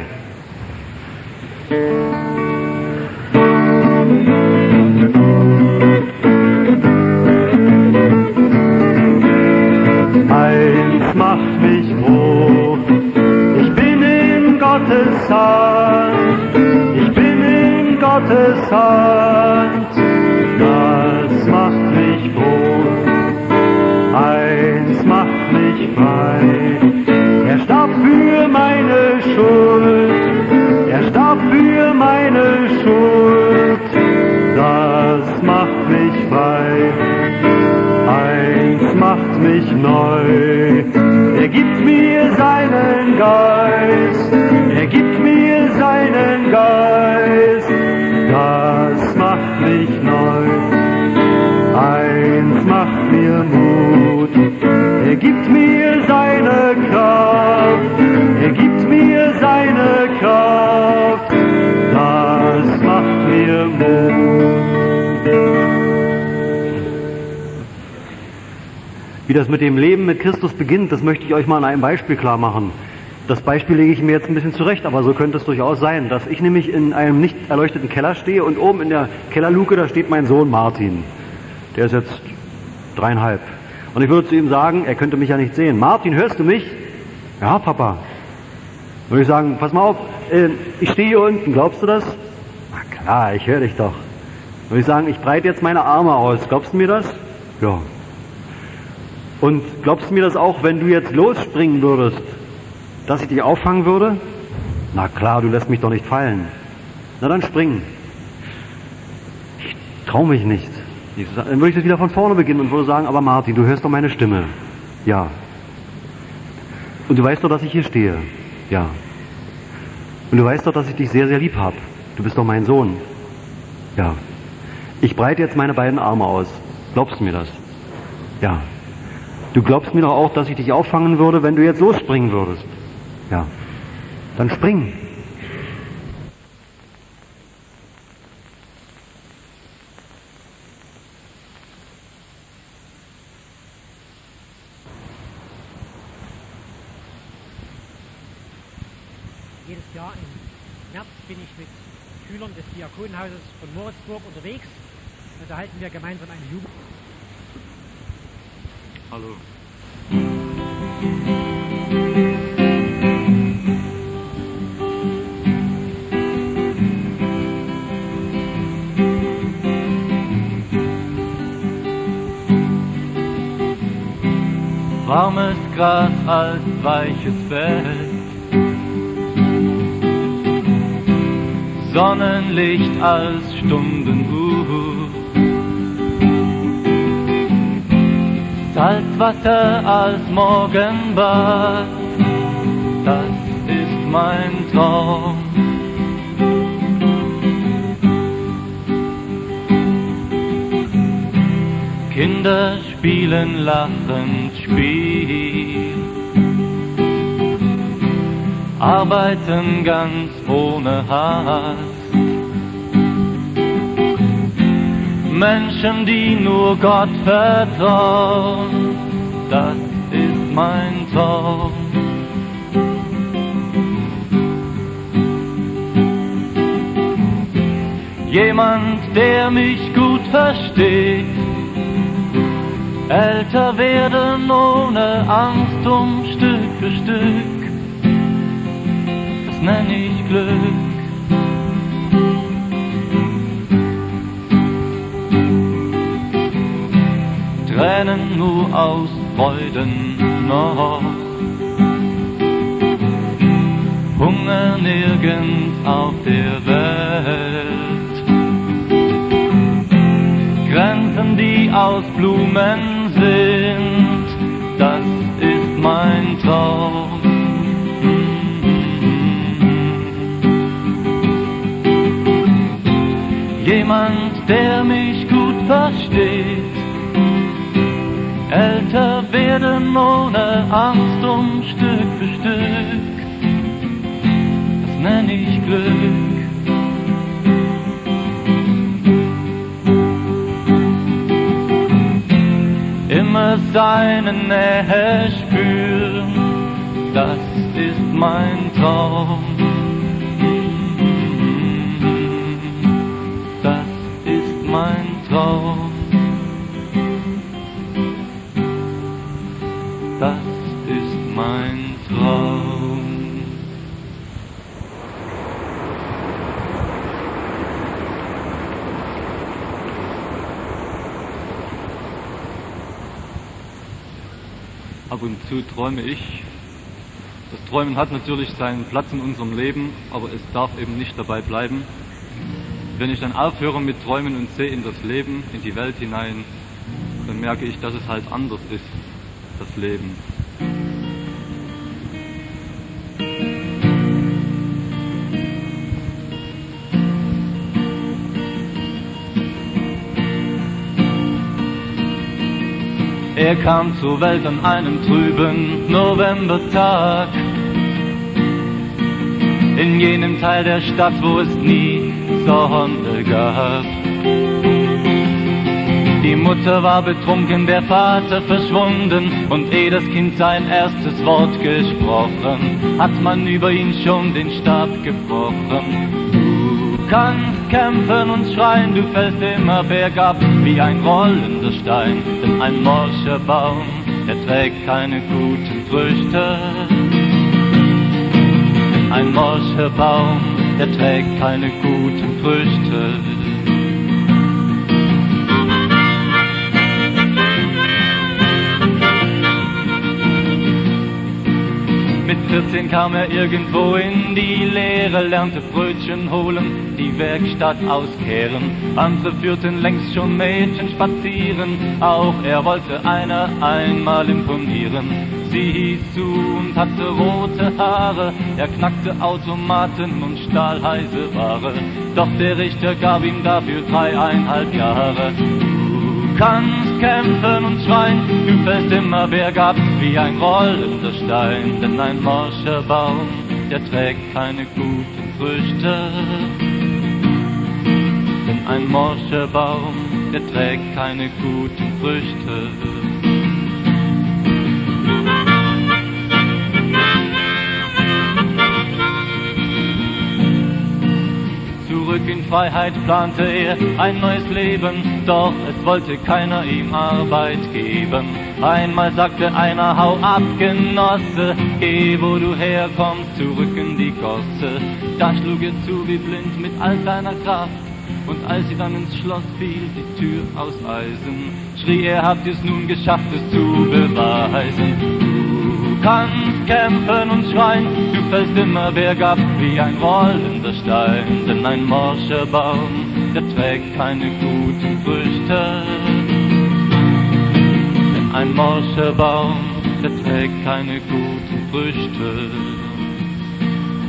Eins macht mich froh, ich bin in Gottes Hand, ich bin in Gottes Hand, das macht mich froh. Eins macht mich frei, er starb für meine Schuld, er starb für meine Schuld, das macht mich frei. Eins macht mich neu, er gibt mir seinen Geist, er gibt mir seinen Geist, das macht mich neu. Eins macht mir Mut, er gibt mir seine Kraft, er gibt mir seine Kraft, das macht mir Mut. Wie das mit dem Leben mit Christus beginnt, das möchte ich euch mal an einem Beispiel klar machen. Das Beispiel lege ich mir jetzt ein bisschen zurecht, aber so könnte es durchaus sein, dass ich nämlich in einem nicht erleuchteten Keller stehe und oben in der Kellerluke, da steht mein Sohn Martin. Der ist jetzt dreieinhalb. Und ich würde zu ihm sagen, er könnte mich ja nicht sehen. Martin, hörst du mich? Ja, Papa. Würde ich sagen, pass mal auf, äh, ich stehe hier unten, glaubst du das? Na klar, ich höre dich doch. Würde ich sagen, ich breite jetzt meine Arme aus, glaubst du mir das? Ja. Und glaubst du mir das auch, wenn du jetzt losspringen würdest, dass ich dich auffangen würde? Na klar, du lässt mich doch nicht fallen. Na dann spring. Ich trau mich nicht. Ich, dann würde ich das wieder von vorne beginnen und würde sagen, aber Martin, du hörst doch meine Stimme. Ja. Und du weißt doch, dass ich hier stehe. Ja. Und du weißt doch, dass ich dich sehr, sehr lieb habe. Du bist doch mein Sohn. Ja. Ich breite jetzt meine beiden Arme aus. Glaubst du mir das? Ja. Du glaubst mir doch auch, dass ich dich auffangen würde, wenn du jetzt losspringen würdest. Ja. Dann spring. Jedes Jahr im März bin ich mit Schülern des Diakonenhauses von Moritzburg unterwegs. Und da halten wir gemeinsam eine Jugend. Hallo. Warmes Gras als weiches Fell, Sonnenlicht als Stundenbuch, Salzwasser als Morgenbad, mein Traum. Kinder spielen lachend Spiel, arbeiten ganz ohne Hast. Menschen, die nur Gott vertrauen, das ist mein Traum. Jemand, der mich gut versteht, älter werden ohne Angst um Stück für Stück, das nenn ich Glück. Tränen nur aus Freuden noch, Hunger nirgends auf der Welt, Grenzen, die aus Blumen sind, das ist mein Traum. Jemand, der mich gut versteht, älter werden ohne Angst um Stück für Stück, das nenn ich Glück. Immer seine Nähe spüren, das ist mein Traum. Das ist mein Traum. Das ist mein Traum. Ab und zu träume ich. Das Träumen hat natürlich seinen Platz in unserem Leben, aber es darf eben nicht dabei bleiben. Wenn ich dann aufhöre mit Träumen und sehe in das Leben, in die Welt hinein, dann merke ich, dass es halt anders ist, das Leben. Er kam zur Welt an einem trüben Novembertag, in jenem Teil der Stadt, wo es nie Sonne gab. Die Mutter war betrunken, der Vater verschwunden, und ehe das Kind sein erstes Wort gesprochen, hat man über ihn schon den Stab gebrochen. Du kannst kämpfen und schreien, du fällst immer bergab wie ein rollender Stein, denn ein morscher Baum, der trägt keine guten Früchte. Denn ein morscher Baum, der trägt keine guten Früchte. Mit vierzehn kam er irgendwo in die Lehre, lernte Brötchen holen, die Werkstatt auskehren. Andere führten längst schon Mädchen spazieren, auch er wollte einer einmal imponieren. Sie hieß Sue und hatte rote Haare, er knackte Automaten und stahl heiße Ware. Doch der Richter gab ihm dafür dreieinhalb Jahre. Du kannst kämpfen und schreien, du fällst immer bergab wie ein rollender Stein, denn ein morscher Baum, der trägt keine guten Früchte. Denn ein morscher Baum, der trägt keine guten Früchte. Zurück in Freiheit plante er ein neues Leben, doch es wollte keiner ihm Arbeit geben. Einmal sagte einer, hau ab, Genosse, geh, wo du herkommst, zurück in die Gosse. Da schlug er zu wie blind mit all seiner Kraft, und als sie dann ins Schloss fiel, die Tür aus Eisen, schrie er, habt ihr's nun geschafft, es zu beweisen. Du kannst kämpfen und schreien, du fällst immer bergab wie ein rollender Stein, denn ein morscher Baum, der trägt keine guten Früchte. Denn ein morscher Baum, der trägt keine guten Früchte.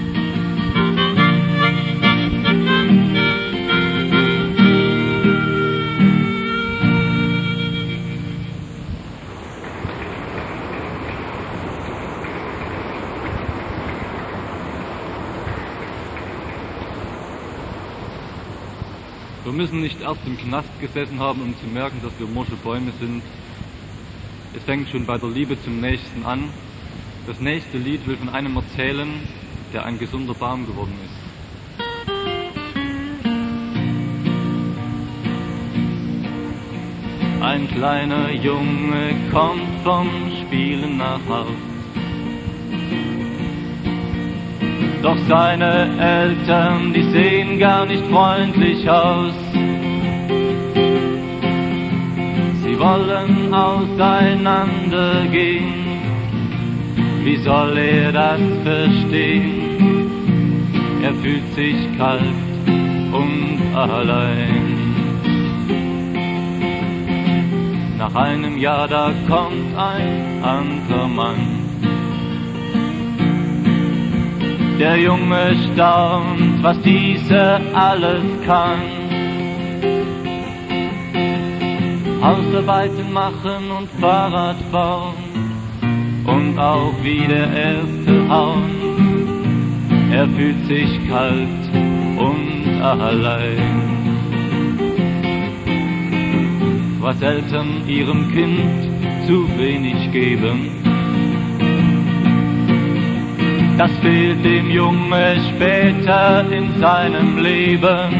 Wir müssen nicht erst im Knast gesessen haben, um zu merken, dass wir morsche Bäume sind. Es fängt schon bei der Liebe zum Nächsten an. Das nächste Lied will von einem erzählen, der ein gesunder Baum geworden ist. Ein kleiner Junge kommt vom Spielen nach Haus. Doch seine Eltern, die sehen gar nicht freundlich aus. Sie wollen auseinandergehen. Wie soll er das verstehen? Er fühlt sich kalt und allein. Nach einem Jahr, da kommt ein anderer Mann. Der Junge staunt, was dieser alles kann. Hausarbeiten machen und Fahrrad bauen und auch wie der Erste hauen. Er fühlt sich kalt und allein. Was Eltern ihrem Kind zu wenig geben, das fehlt dem Junge später in seinem Leben.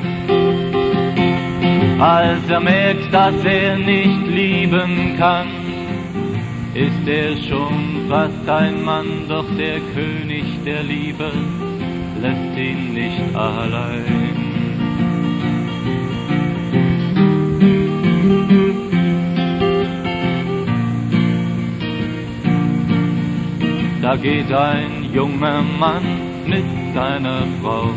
Als er merkt, dass er nicht lieben kann, ist er schon fast ein Mann, doch der König der Liebe lässt ihn nicht allein. Da geht ein junger Mann mit seiner Frau.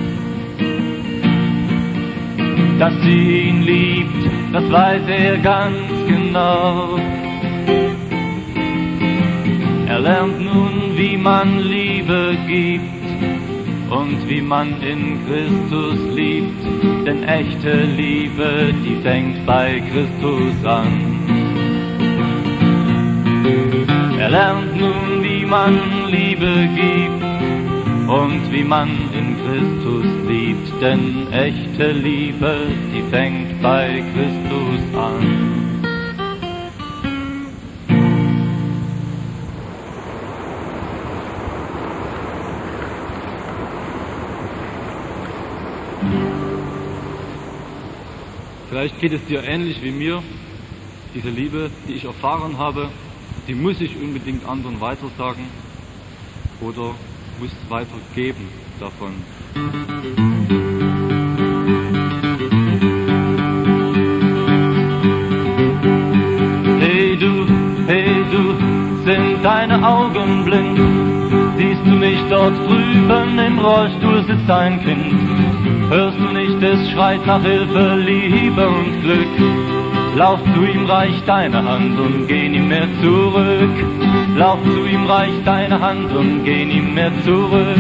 Dass sie ihn liebt, das weiß er ganz genau. Er lernt nun, wie man Liebe gibt und wie man in Christus liebt, denn echte Liebe, die fängt bei Christus an. Er lernt nun, wie man Liebe gibt und wie man in Christus liebt, denn echte Liebe, die fängt bei Christus an. Vielleicht geht es dir ähnlich wie mir. Diese Liebe, die ich erfahren habe, die muss ich unbedingt anderen weitersagen oder muss weitergeben davon. Hey du, hey du, sind deine Augen blind? Siehst du nicht dort drüben im Rollstuhl sitzt ein Kind? Hörst du nicht, es schreit nach Hilfe, Liebe und Glück? Lauf zu ihm, reich deine Hand und geh nie mehr zurück. Lauf zu ihm, reich deine Hand und geh nie mehr zurück.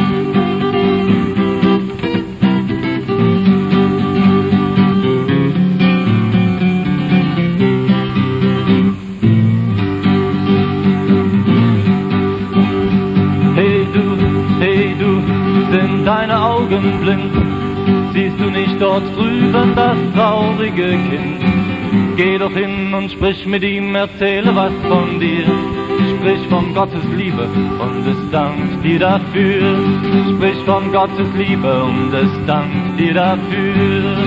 Hey du, hey du, sind deine Augen blind? Siehst du nicht dort drüben das traurige Kind? Geh doch hin und sprich mit ihm, erzähle was von dir. Sprich von Gottes Liebe und es dankt dir dafür. Sprich von Gottes Liebe und es dankt dir dafür.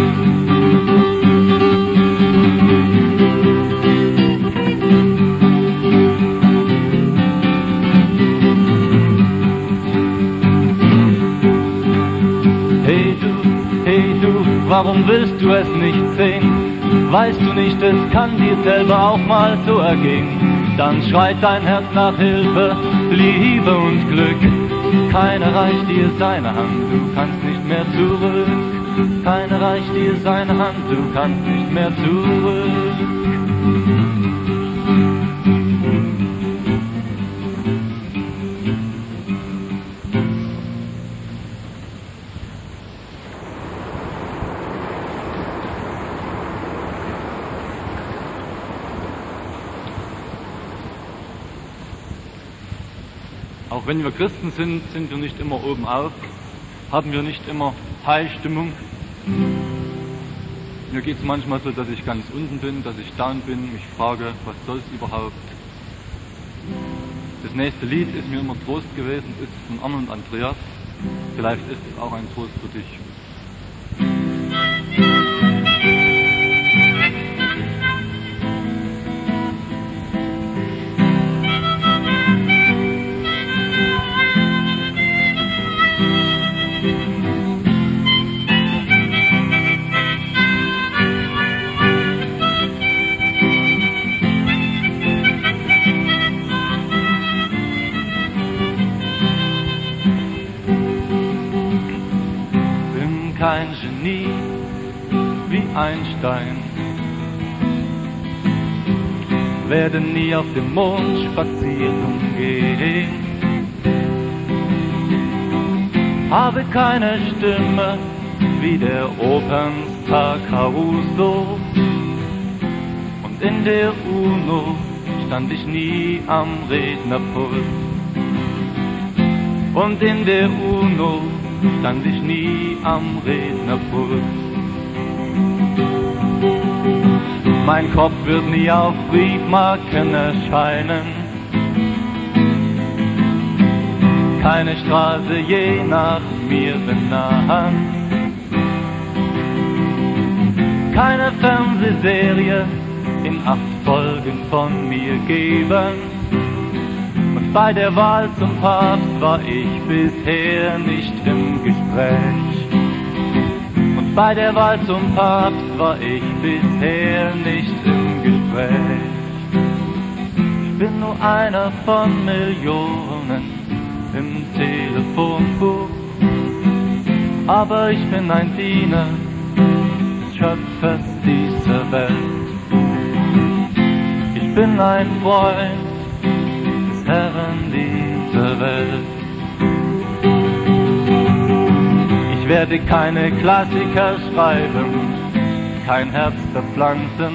Hey du, hey du, warum willst du es nicht sehen? Weißt du nicht, es kann dir selber auch mal so ergehen. Dann schreit dein Herz nach Hilfe, Liebe und Glück. Keiner reicht dir seine Hand, du kannst nicht mehr zurück. Keiner reicht dir seine Hand, du kannst nicht mehr zurück. Auch wenn wir Christen sind, sind wir nicht immer oben auf, haben wir nicht immer High-Stimmung. Mir geht es manchmal so, dass ich ganz unten bin, dass ich down bin, mich frage, was soll es überhaupt? Das nächste Lied ist mir immer Trost gewesen, ist von Arne und Andreas. Vielleicht ist es auch ein Trost für dich. Kein Genie wie Einstein, werde nie auf dem Mond spazieren gehen, habe keine Stimme wie der Opernstar Caruso, und in der UNO stand ich nie am Rednerpult, und in der UNO stand ich nie am Rednerpult. Mein Kopf wird nie auf Briefmarken erscheinen, keine Straße je nach mir benahen, keine Fernsehserie in acht Folgen von mir geben. Und bei der Wahl zum Papst war ich bisher nicht im Gespräch. Und bei der Wahl zum Papst war ich bisher nicht im Gespräch. Ich bin nur einer von Millionen im Telefonbuch, aber ich bin ein Diener des Schöpfers dieser Welt. Ich bin ein Freund Herren dieser Welt. Ich werde keine Klassiker schreiben, kein Herz verpflanzen,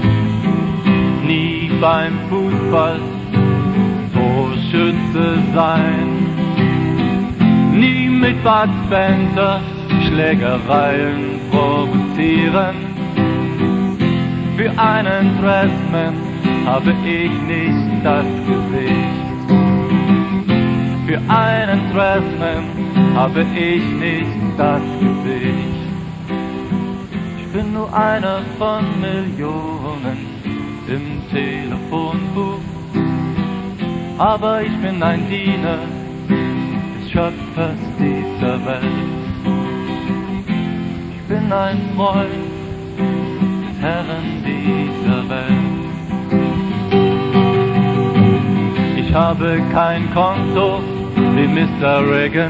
nie beim Fußball Torschütze sein, nie mit Bud Spencer Schlägereien provozieren. Für einen Dressman habe ich nicht das Gesicht. Für einen Dressman habe ich nicht das Gesicht. Ich bin nur einer von Millionen im Telefonbuch, aber ich bin ein Diener des Schöpfers dieser Welt. Ich bin ein Freund des Herren dieser Welt. Ich habe kein Konto wie Mister Reagan.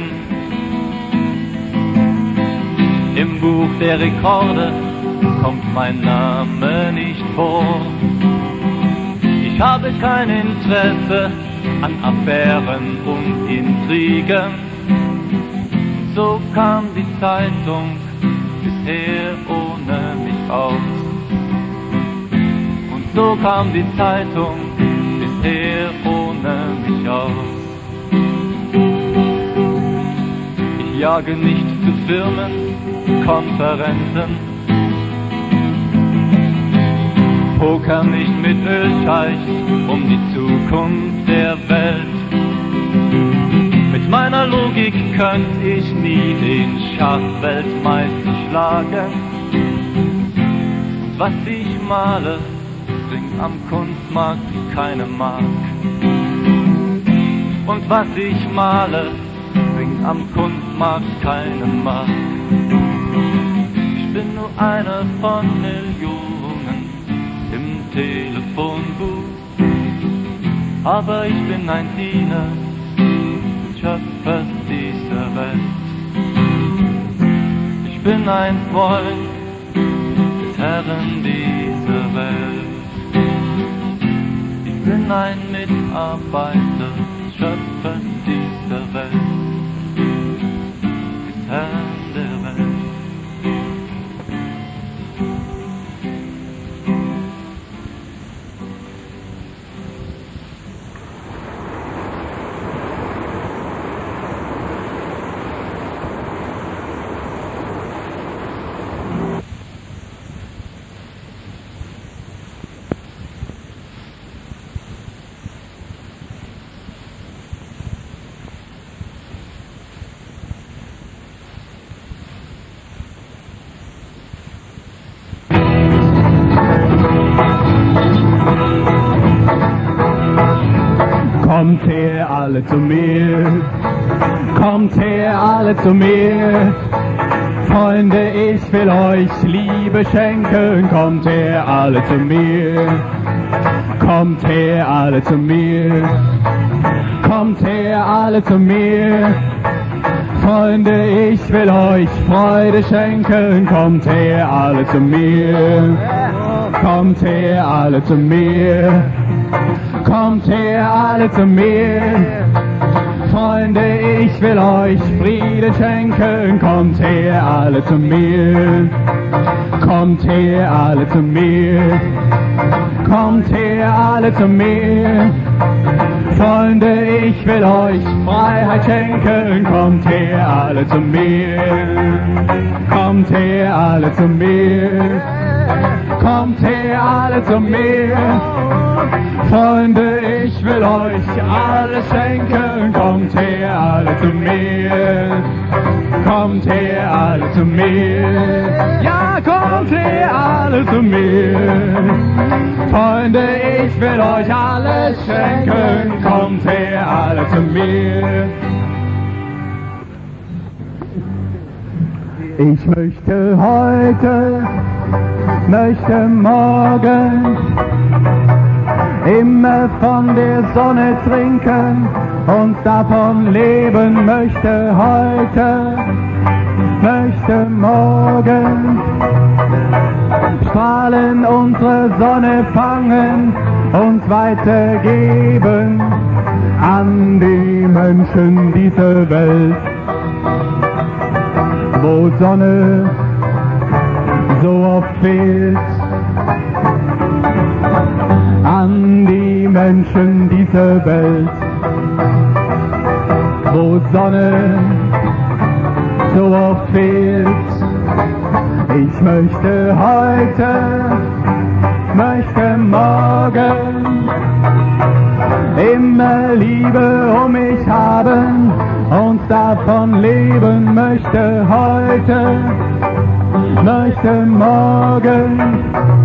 Im Buch der Rekorde kommt mein Name nicht vor. Ich habe kein Interesse an Affären und Intrigen. So kam die Zeitung bisher ohne mich aus. Und so kam die Zeitung bisher ohne mich aus. Ich jage nicht zu Firmen, Konferenzen, poker nicht mit Ölscheichs um die Zukunft der Welt. Mit meiner Logik könnte ich nie den Schachweltmeister schlagen. Und was ich male, bringt am Kunstmarkt keine Mark. Und was ich male, bringt am Kunstmarkt keine Mark. Ich bin nur einer von Millionen im Telefonbuch, aber ich bin ein Diener des Schöpfers dieser Welt. Ich bin ein Freund des Herren dieser Welt. Ich bin ein Mitarbeiter des Schöpfers dieser Welt, des Herrn der Welt. alle zu mir. Kommt her, alle zu mir. Freunde, ich will euch Liebe schenken. Kommt her, alle zu mir. Kommt her, alle zu mir. Kommt her, alle zu mir. Freunde, ich will euch Freude schenken. Kommt her, alle zu mir. Kommt her, alle zu mir. Kommt her, alle zu mir. Freunde, ich will euch Friede schenken. Kommt her, alle zu mir. Kommt her, alle zu mir. Kommt her, alle zu mir. Freunde, ich will euch Freiheit schenken. Kommt her, alle zu mir. Kommt her, alle zu mir. Kommt her, alle zu mir. Freunde, ich will euch alles schenken. Kommt her, alle zu mir. Kommt her, alle zu mir. Ja, kommt her, alle zu mir. Freunde, ich will euch alles schenken. Kommt her, alle zu mir. Ich möchte heute, möchte morgen immer von der Sonne trinken und davon leben. Möchte heute, möchte morgen Strahlen unsere Sonne fangen und weitergeben an die Menschen dieser Welt, wo Sonne so oft fehlt. An die Menschen dieser Welt, wo Sonne so oft fehlt. Ich möchte heute, möchte morgen immer Liebe um mich haben und davon leben. Möchte heute, möchte morgen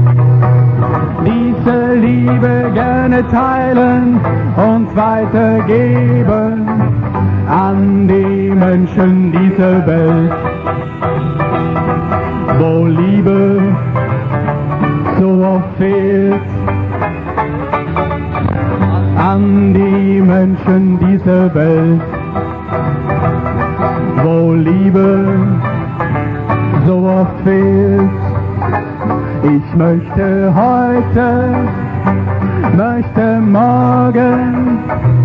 diese Liebe gerne teilen und weitergeben an die Menschen dieser Welt, wo Liebe so oft fehlt. An die Menschen dieser Welt, wo Liebe so oft fehlt. Ich möchte heute, möchte morgen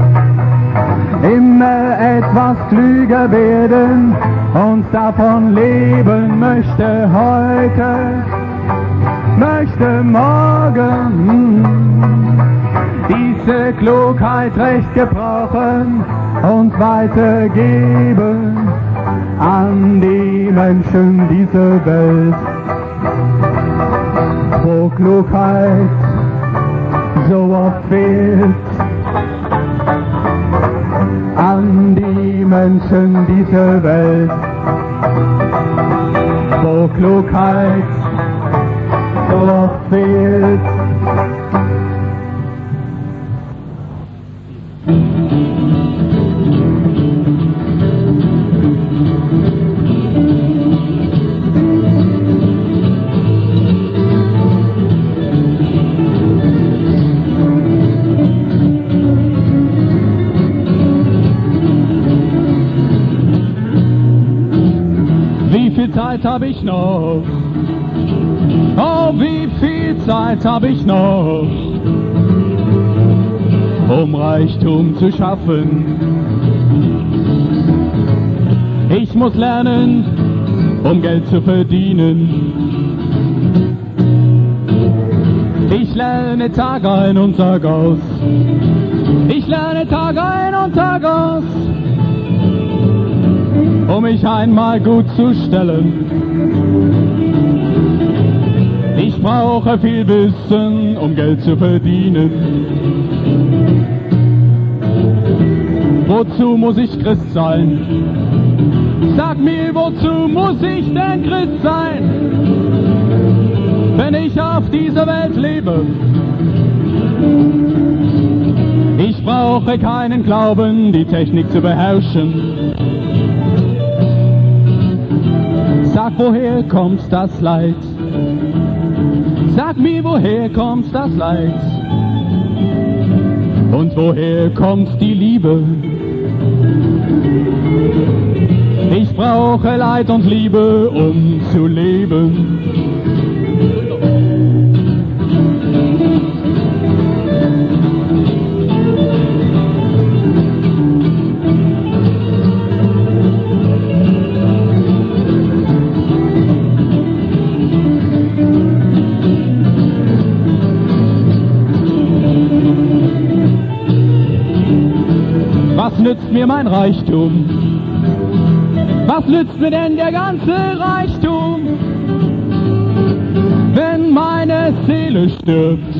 immer etwas klüger werden und davon leben. Möchte heute, möchte morgen diese Klugheit recht gebrauchen und weitergeben an die Menschen dieser Welt, wo Klugheit so oft fehlt. An die Menschen dieser Welt, wo Klugheit so oft fehlt. Zeit hab ich noch? Oh, wie viel Zeit hab ich noch, um Reichtum zu schaffen? Ich muss lernen, um Geld zu verdienen. Ich lerne Tag ein und Tag aus. Ich lerne Tag ein und Tag aus, um mich einmal gut zu stellen. Ich brauche viel Wissen, um Geld zu verdienen. Wozu muss ich Christ sein? Sag mir, wozu muss ich denn Christ sein, wenn ich auf dieser Welt lebe? Ich brauche keinen Glauben, die Technik zu beherrschen. Sag, woher kommt das Leid? Sag mir, woher kommt das Leid? Und woher kommt die Liebe? Ich brauche Leid und Liebe, um zu leben. Was nützt mir mein Reichtum? Was nützt mir denn der ganze Reichtum, wenn meine Seele stirbt?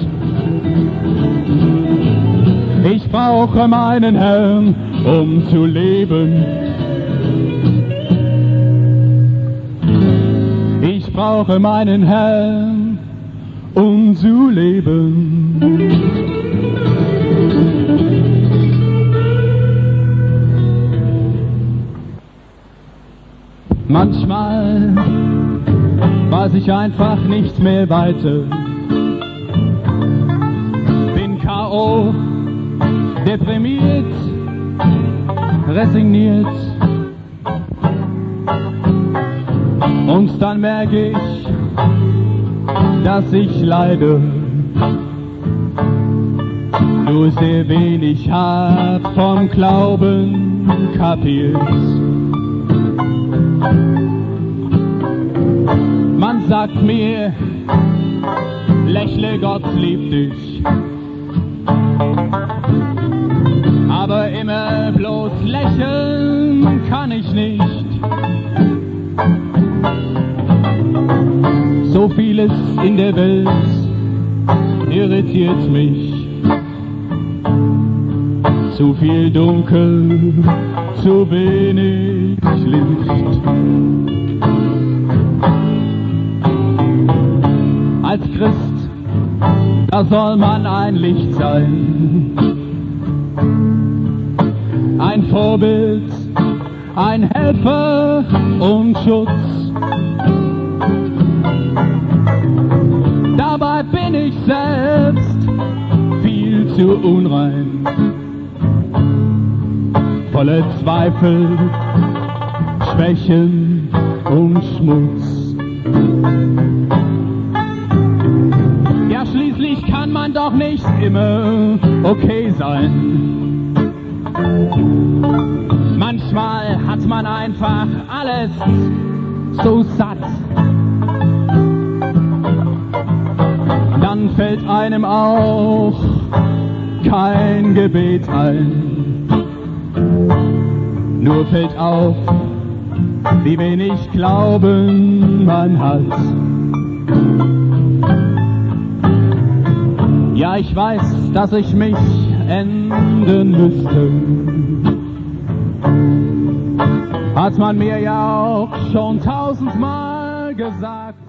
Ich brauche meinen Herrn, um zu leben. Ich brauche meinen Herrn, um zu leben. Manchmal weiß ich einfach nicht mehr weiter. Bin K O, deprimiert, resigniert. Und dann merke ich, dass ich leide. Nur sehr wenig hab vom Glauben kapiert. Man sagt mir, lächle, Gott liebt dich. Aber immer bloß lächeln kann ich nicht. So vieles in der Welt irritiert mich. Zu viel Dunkel, zu wenig Licht. Als Christ, da soll man ein Licht sein, ein Vorbild, ein Helfer und Schutz. Dabei bin ich selbst viel zu unrein, voller Zweifel, Schwächen und Schmutz. Ja, schließlich kann man doch nicht immer okay sein. Manchmal hat man einfach alles so satt. Dann fällt einem auch kein Gebet ein. Nur fällt auf, wie wenig Glauben man hat. Ja, ich weiß, dass ich mich ändern müsste. Hat man mir ja auch schon tausendmal gesagt.